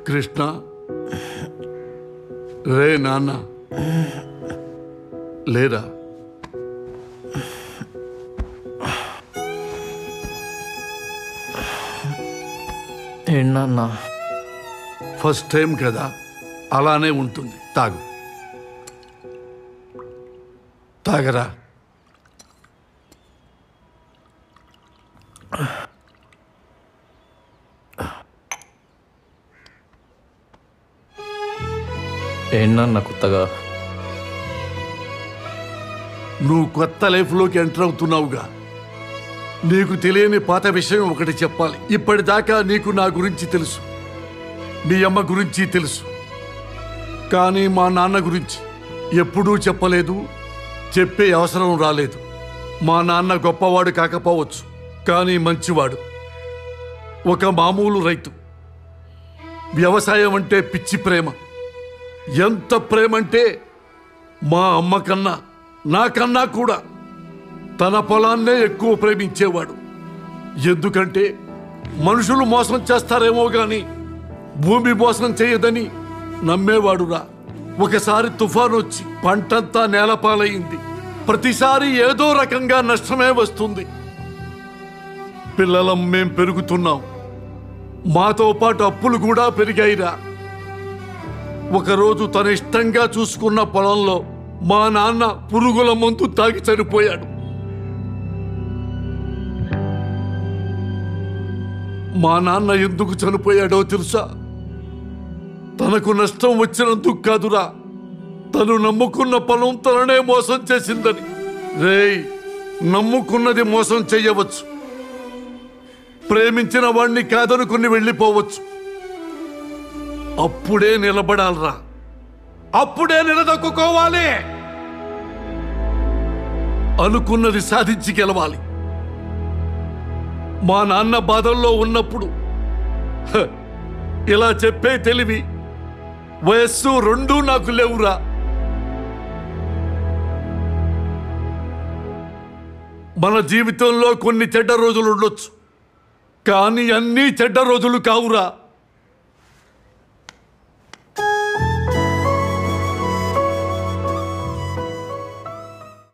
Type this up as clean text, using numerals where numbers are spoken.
కృష్ణ రే నాన్న లేరా? ఏంటన్నా? ఫస్ట్ టైం కదా, అలానే ఉంటుంది. తాగు, తాగరా. ఏంటన్నా కొత్తగా? నువ్వు కొత్త లైఫ్లోకి ఎంటర్ అవుతున్నావుగా. నీకు తెలియని పాత విషయం ఒకటి చెప్పాలి. ఇప్పటిదాకా నీకు నా గురించి తెలుసు, మీ అమ్మ గురించి తెలుసు, కానీ మా నాన్న గురించి ఎప్పుడూ చెప్పలేదు, చెప్పే అవసరం రాలేదు. మా నాన్న గొప్పవాడు కాకపోవచ్చు, కానీ మంచివాడు. ఒక మామూలు రైతు. వ్యవసాయం అంటే పిచ్చి ప్రేమ. ఎంత ప్రేమంటే మా అమ్మ కన్నా నాకన్నా కూడా తన పొలాన్నే ఎక్కువ ప్రేమించేవాడు. ఎందుకంటే మనుషులు మోసం చేస్తారేమో గాని భూమి మోసం చేయదని నమ్మేవాడురా. ఒకసారి తుఫాను వచ్చి పంటంతా నేలపాలయ్యింది. ప్రతిసారి ఏదో రకంగా నష్టమే వస్తుంది. పిల్లలం మేం పెరుగుతున్నాం, మాతో పాటు అప్పులు కూడా పెరిగాయిరా. ఒకరోజు తన ఇష్టంగా చూసుకున్న పొలంలో మా నాన్న పురుగుల మందు తాగి చనిపోయాడు. మా నాన్న ఎందుకు చనిపోయాడో తెలుసా? తనకు నష్టం వచ్చినందుకు కాదురా, తను నమ్ముకున్న పొలం తననే మోసం చేసిందని. రేయ్, నమ్ముకున్నది మోసం చెయ్యవచ్చు, ప్రేమించిన వాణ్ణి కాదనుకుని వెళ్ళిపోవచ్చు. అప్పుడే నిలబడాలరా, అప్పుడే నిలదొక్కుకోవాలి. అనుకున్నది సాధించి గెలవాలి. మా నాన్న బాధల్లో ఉన్నప్పుడు ఇలా చెప్పే తెలివి, వయస్సు రెండూ నాకు లేవురా. మన జీవితంలో కొన్ని చెడ్డ రోజులు ఉండొచ్చు, కానీ అన్నీ చెడ్డ రోజులు కావురా.